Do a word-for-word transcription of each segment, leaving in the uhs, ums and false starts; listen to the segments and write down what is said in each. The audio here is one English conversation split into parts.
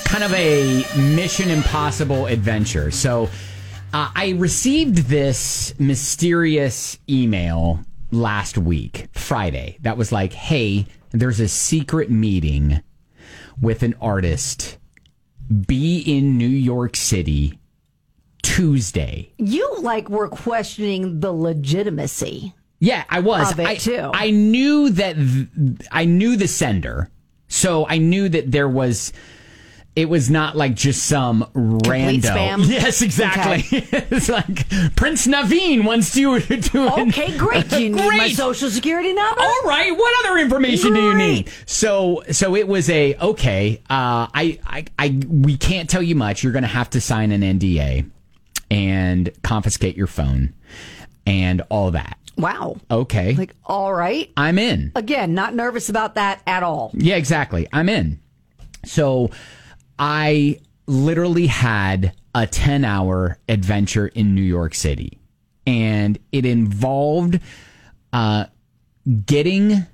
kind of a Mission Impossible adventure. So uh, I received this mysterious email last week, Friday, that was like, hey, there's a secret meeting with an artist. Be in New York City Tuesday. You like were questioning the legitimacy. Yeah, I was. Of it I, too. I knew that th- I knew the sender, so I knew that there was. It was not like just some Complete rando. spam? Yes, exactly. Okay. It's like Prince Naveen wants to do. Okay, great. Do you need great. my social security number? All right. What other information great. do you need? So, so it was a okay. Uh, I, I, I, we can't tell you much. You're going to have to sign an N D A and confiscate your phone and all that. Wow. Okay. Like, all right. I'm in. Again, not nervous about that at all. Yeah, exactly. I'm in. So I literally had a ten hour adventure in New York City, and it involved uh, getting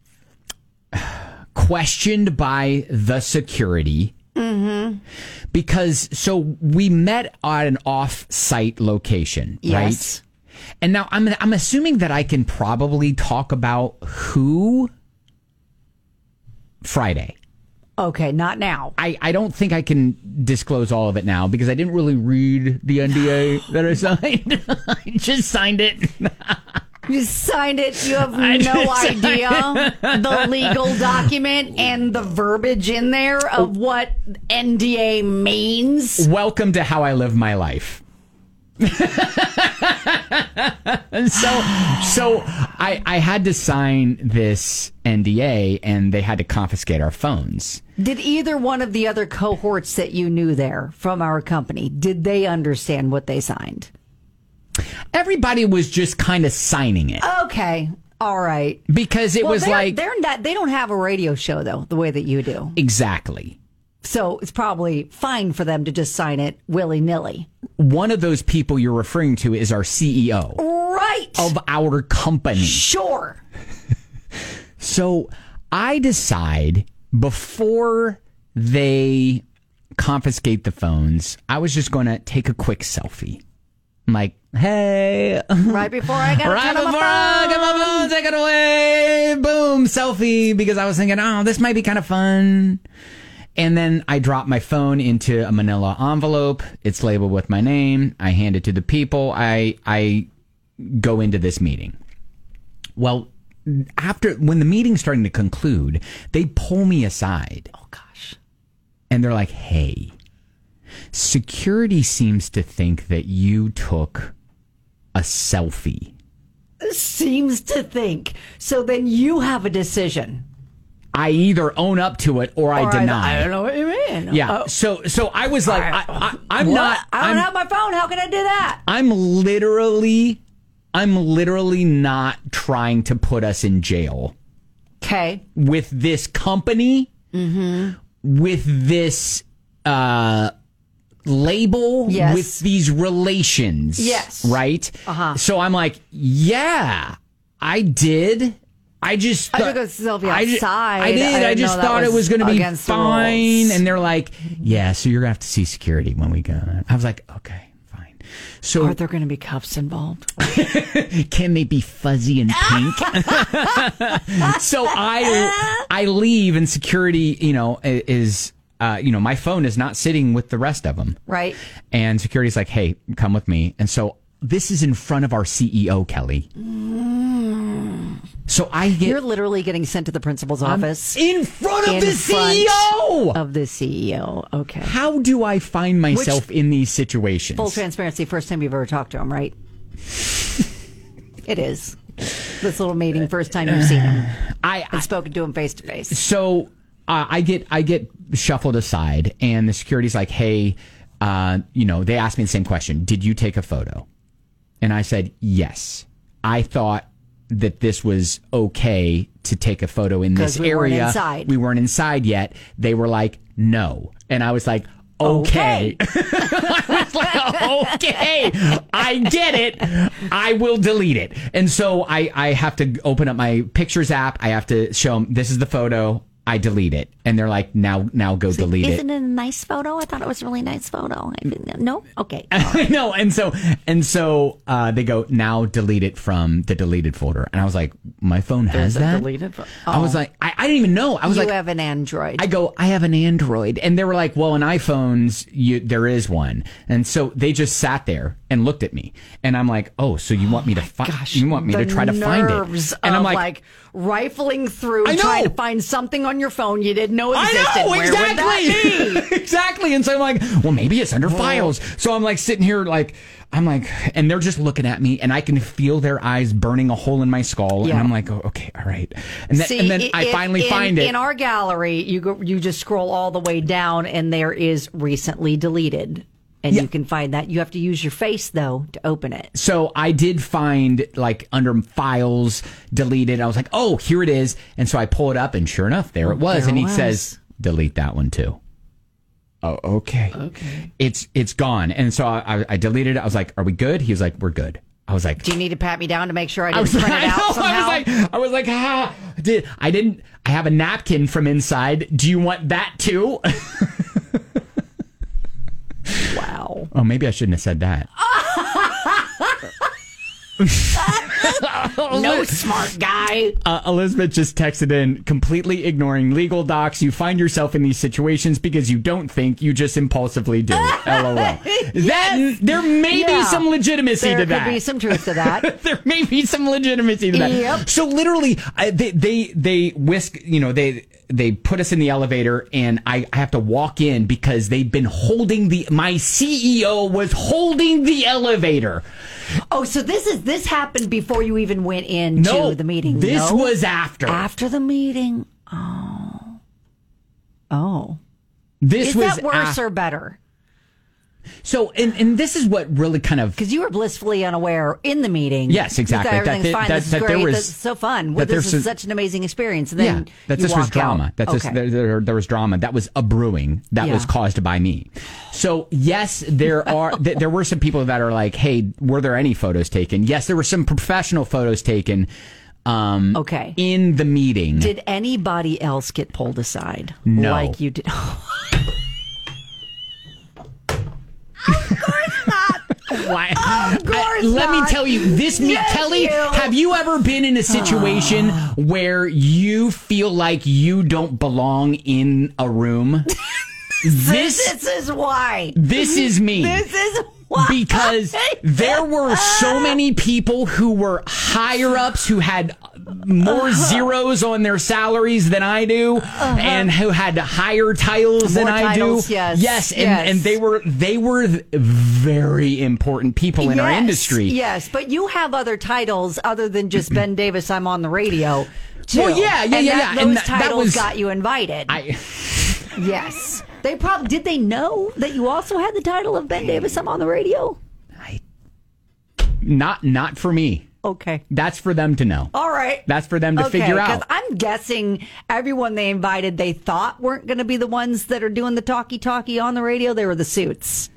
questioned by the security. Mm-hmm. Because so we met at an off-site location, Yes. right? And now I'm I'm assuming that I can probably talk about who Friday. Okay, not now. I, I don't think I can disclose all of it now because I didn't really read the N D A that I signed. I just signed it. You signed it. You have I no just idea the legal document and the verbiage in there of what N D A means. Welcome to how I live my life. And so, so I, I had to sign this N D A, and they had to confiscate our phones. Did either one of the other cohorts that you knew there from our company, did they understand what they signed? Everybody was just kind of signing it Okay, all right. because it Well, was they're, like they're not, they don't have a radio show though, the way that you do. exactly. So it's probably fine for them to just sign it willy nilly. One of those people you're referring to is our C E O Right. of our company. Sure. So I decide before they confiscate the phones, I was just going to take a quick selfie. I'm like, hey. Right before I got Right to turn on before my I get my phone, take it away. Boom, selfie. Because I was thinking, oh, this might be kind of fun. And then I drop my phone into a manila envelope. It's labeled with my name. I hand it to the people. I I go into this meeting. Well, after when the meeting's starting to conclude, they pull me aside. Oh, gosh. And they're like, hey, security seems to think that you took a selfie. Seems to think. So then you have a decision. I either own up to it or I Or deny. I don't know what you mean. Yeah. Oh, so so I was like, I, I, I'm what? not. I don't I'm, have my phone. How can I do that? I'm literally, I'm literally not trying to put us in jail Okay. with this company, with this uh, label, Yes. with these relations. Yes. Right? Uh-huh. So I'm like, yeah, I did. I just I thought- took a selfie I ju- outside. I did. I I, didn't just know that thought it was was going to be against the fine. rules. And they're like, yeah, so you're going to have to see security when we go. I was like, okay, fine. So Are there going to be cuffs involved? can they be fuzzy and pink? So I I leave, and security, you know, is uh, you know, my phone is not sitting with the rest of them, Right. and security's like, hey, come with me. And so this is in front of our C E O, Kelly. So I get You're literally getting sent to the principal's office. in front of In the C E O. front Of the C E O. Okay. How do I find myself in these situations? Full transparency, first time you've ever talked to him, right? It is. This little meeting, first time you've seen him I, I and spoken to him face to face. so uh, I get I get shuffled aside, and the security's like, "Hey, uh, you know," they asked me the same question: "Did you take a photo?" And I said, "Yes." I thought that this was okay to take a photo in this 'Cause we weren't area. inside. We weren't inside yet. They were like, "No," and I was like, "Okay." I was like, "Okay, I get it. I will delete it." And so I, I have to open up my pictures app. I have to show them this is the photo. I delete it. And they're like, now now go So delete it. Isn't it a nice photo? I thought it was a really nice photo. I didn't, no? Okay. I know. And so and so uh, they go, now delete it from the deleted folder. And I was like, my phone has There's a that? deleted fo- I was Oh. like, I, I didn't even know. I was You like, have an Android. I go, I have an Android. And they were like, well, in iPhones, you, there is one. And so they just sat there and looked at me. And I'm like, oh, so you want me to find, Gosh, you want me to the try to find nerves it. And I'm of, like, like rifling through, I know. trying to find something on your phone you didn't know I existed. know, Where exactly. would that be? Exactly. And so I'm like, well, maybe it's under files. So I'm like sitting here like, I'm like, and they're just looking at me and I can feel their eyes burning a hole in my skull. Yeah. And I'm like, oh, okay, all right. And, then See, and then i- I if- finally in, find it. in our gallery. You go, you just scroll all the way down, and there is recently deleted, and Yeah. you can find that. You have to use your face though to open it. So I did find like under files deleted. I was like, oh, here it is. And so I pull it up and sure enough, there it was. there and it he was. says, delete that one too. Oh, okay. Okay. It's, it's gone. And so I, I deleted it. I was like, are we good? He was like, we're good. I was like, Do you need to pat me down to make sure I I didn't was, print I it out know, somehow? I was like, I was like, ah, did I didn't, I have a napkin from inside. Do you want that too? wow. Oh, maybe I shouldn't have said that. No, smart guy. Uh, Elizabeth just texted in, completely ignoring legal docs. You find yourself in these situations because you don't think, you just impulsively do. LOL. That, there may be Yeah. some legitimacy There to could that. be some truth to that. There may be some legitimacy to that. Yep. So literally, I, they, they they whisk, you know, they they put us in the elevator, and I, I have to walk in because they've been holding the. My C E O was holding the elevator. Oh, so this is this happened before you even went into No, the meeting. this No? was after. after the meeting. Oh, oh. This Is was that worse af- or better? So, and, and this is what really kind of. Because you were blissfully unaware in the meeting. Yes, exactly. You thought That everything's they- fine. that- this is that there great. was- This is so fun. that This there's is some- such an amazing experience. And then Yeah, that you this was walk drama. out. That this Okay. there, there, there was drama. That was a brewing that was Yeah. caused by me. So yes, there are th- there were some people that are like, hey, were there any photos taken? Yes, there were some professional photos taken. Um, Okay. In the meeting, Did anybody else get pulled aside? No. Like you did. Why? Of course I- let me not. tell you, this me, Yes, Kelly. you. Have you ever been in a situation where you feel like you don't belong in a room? this This is why. this is me. This is why. Because there were so many people who were higher ups who had more zeros on their salaries than I do, and who had higher titles than More I titles, do. yes. yes, and, Yes. and they were they were very important people in our Yes, industry. Yes, but you have other titles other than just Ben Davis. I'm on the radio. Too. Well, yeah, yeah, and yeah, that- yeah. Those And that- that titles was- got you invited. I yes, they probably did. They know that you also had the title of Ben Davis. I'm on the radio. I not not for me. Okay. That's for them to know. All right. That's for them to Okay, figure 'cause out. I'm guessing everyone they invited, they thought weren't going to be the ones that are doing the talkie-talkie on the radio. They were the suits.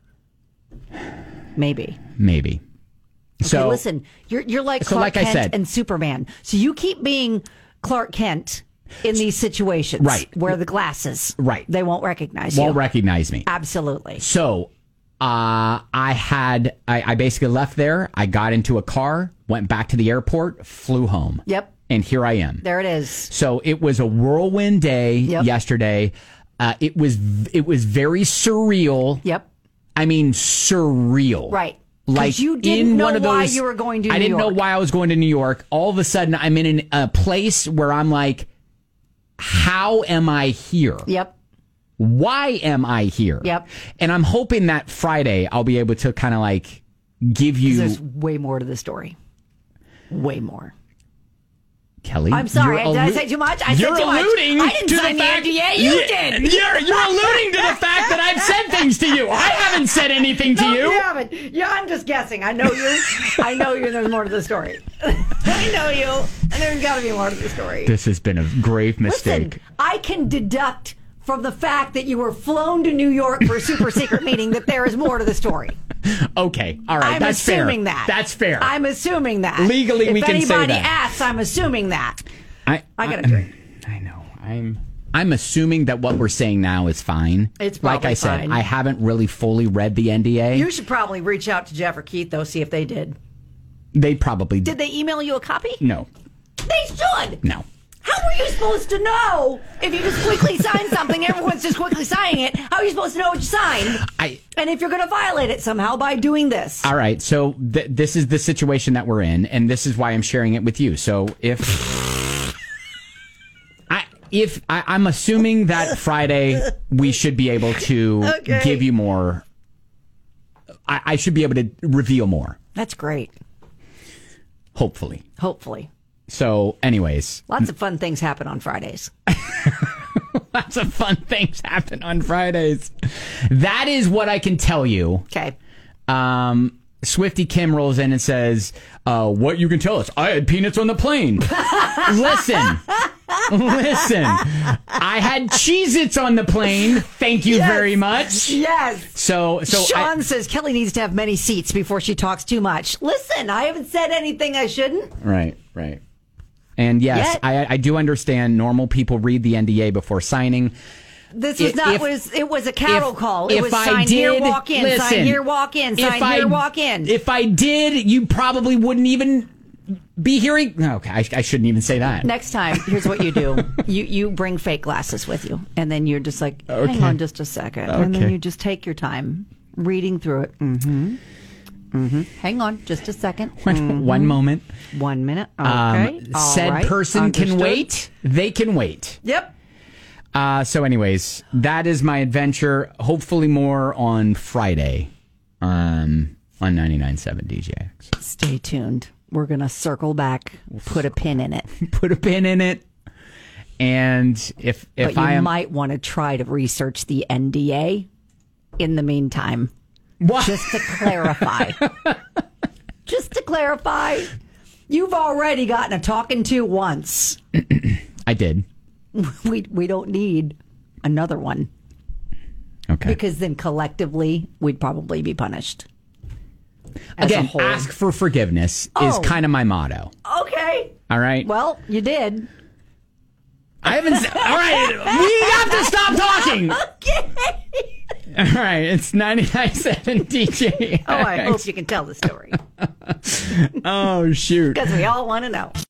Maybe. Maybe. Okay, So listen, you're you're like so Clark like I Kent said- and Superman. So you keep being Clark Kent in these situations, Right. Where the glasses, Right. They won't recognize won't you. recognize me. Absolutely. So, uh, I had, I, I basically left there. I got into a car, went back to the airport, flew home. Yep. And here I am. There it is. So it was a whirlwind day Yep. yesterday. Uh, it was, it was very surreal. Yep. I mean, surreal. Right. 'Cause Like you didn't in know one of why those, you were going to I New didn't know York. why I was going to New York. All of a sudden, I'm in an, a place where I'm like, how am I here? Yep. Why am I here? Yep. And I'm hoping that Friday I'll be able to kind of like give you There's way more to the story. Way more. Kelly. I'm sorry. you're Did I allu- say too much? I you're said too much. alluding I didn't to sign the the fact N D A. You Yeah, did. You're, you're alluding to the fact that I've said things to you. I haven't said anything to No, you. you haven't. Yeah, I'm just guessing. I know you. I know you. And there's more to the story. I know you, and there's got to be more to the story. This has been a grave mistake. Listen, I can deduct from the fact that you were flown to New York for a super secret meeting that there is more to the story. Okay, all right, I'm that's fair. assuming that. That's fair. I'm assuming that. Legally, if we can say anybody that. asks, I'm assuming that. I, I got a drink. I know. I, I'm I'm assuming that what we're saying now is fine. It's probably like I said, fine. I haven't really fully read the N D A. You should probably reach out to Jeff or Keith, though, see if they did. They probably Did they email you a copy? No. They should. No. How are you supposed to know if you just quickly sign something? Everyone's just quickly signing it. How are you supposed to know what you signed? I. And if you're going to violate it somehow by doing this. All right. So th- this is the situation that we're in, and this is why I'm sharing it with you. So if I if I, I'm assuming that Friday we should be able to Okay. give you more. I, I should be able to reveal more. That's great. Hopefully. Hopefully. So, anyways. Lots of fun things happen on Fridays. Lots of fun things happen on Fridays. That is what I can tell you. Okay. Um, Swifty Kim rolls in and says, uh, what you can tell us? I had peanuts on the plane. Listen. Listen. I had Cheez-Its on the plane. Thank you Yes. very much. Yes. So, so Sean I, says Kelly needs to have many seats before she talks too much. Listen, I haven't said anything I shouldn't. Right, right. And yes, Yet. I, I do understand normal people read the N D A before signing. This was If- not if- was it was a cattle if- call. It if was I sign here, did- walk in, listen, sign here, walk in, if sign I- here, walk in. If I did, you probably wouldn't even be hearing. Okay, I, I shouldn't even say that. Next time, here's what you do. You you bring fake glasses with you, and then you're just like, hang Okay. on just a second. And then Okay. you just take your time reading through it. Mm-hmm. Mm-hmm. Hang on just a second. One, one moment. One minute. Okay. Um, All said right. person can Understood. wait. They can wait. Yep. Uh, so, anyways, that is my adventure. Hopefully, more on Friday um, on ninety-nine point seven D J X. Stay tuned. We're going to circle back, put a pin in it. Put a pin in it. And if if But you I am. might want to try to research the N D A in the meantime. What? Just to clarify. Just to clarify. You've already gotten a talking to once. I did. We we don't need another one. Okay. Because then collectively we'd probably be punished. As a Again, whole. ask for forgiveness is Oh. kind of my motto. Okay. All right. Well, you did. I haven't. s- All right. We have to stop talking. Okay. All right. It's ninety-nine point seven D J. Oh, I hope you can tell the story. Oh, shoot. Because we all want to know.